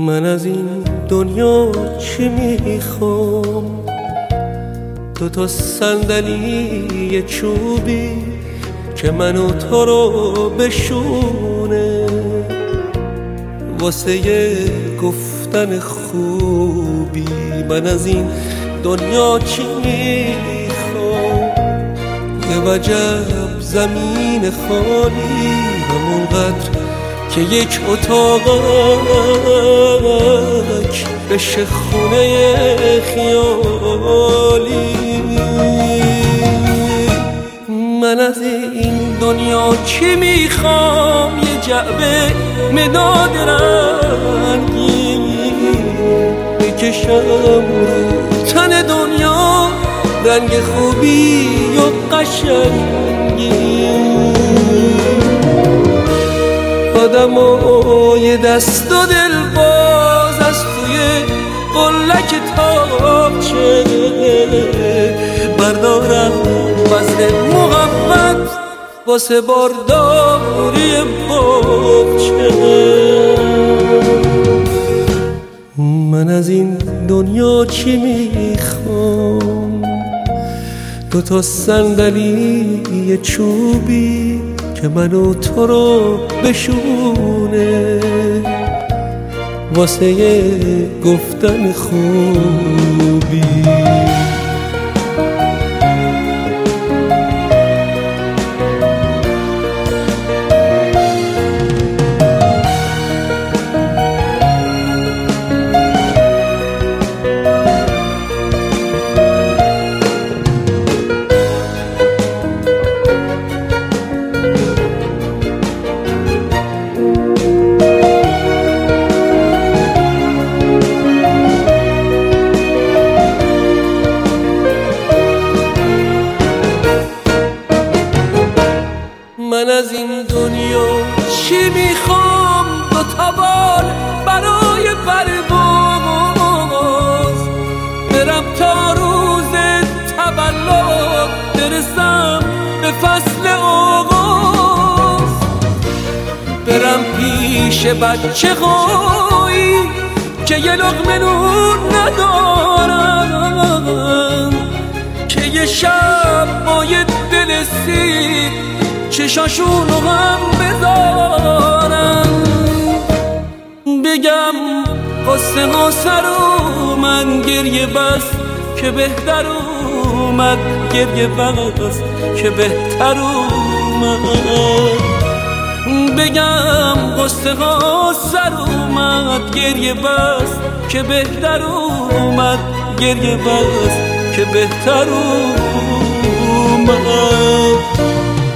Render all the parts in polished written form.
من از این دنیا چی میخوام؟ 2 صندلی چوبی که منو تو رو بشونه، واسه گفتن خوبی. من از این دنیا چی میخوام؟ یه وجب زمین خالی، همونقدر که یک اتاقک بشه خونه خیالی. من از این دنیا چی میخوام؟ یه جعبه مداد رنگی بکشم رو تن دنیا، رنگ خوبی و قشنگی. آدمای دست و دل باز از توی قلک تاقچه بردارم وزن محبت واسه بارداری باغچه. من از این دنیا چی میخوام؟ 2 صندلی چوبی که منو تو رو بشونه، واسه گفتن خوبی. من از این دنیا چی میخوام؟ 2 بال برای پرواز، برم تا روز تولد برسم به فصل آغاز، برم پیش بچه هایی که یه لقمه نون ندارن، که یه شب با یه دل سیر چشاشونو هم بذارم. بگم قصه ها سر اومد، گریه بس که بهتر اومد، گریه بس که بهتر اومد. بگم قصه ها سر اومد، گریه بس که بهتر اومد، گریه بس که بهتر اومد.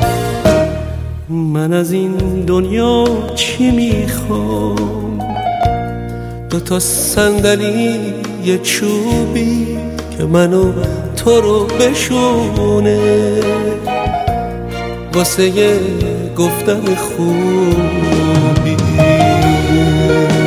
من از این دنیا چی میخوام؟ 2 صندلی چوبی که منو تو رو بشونه، واسه گفتن خوبی.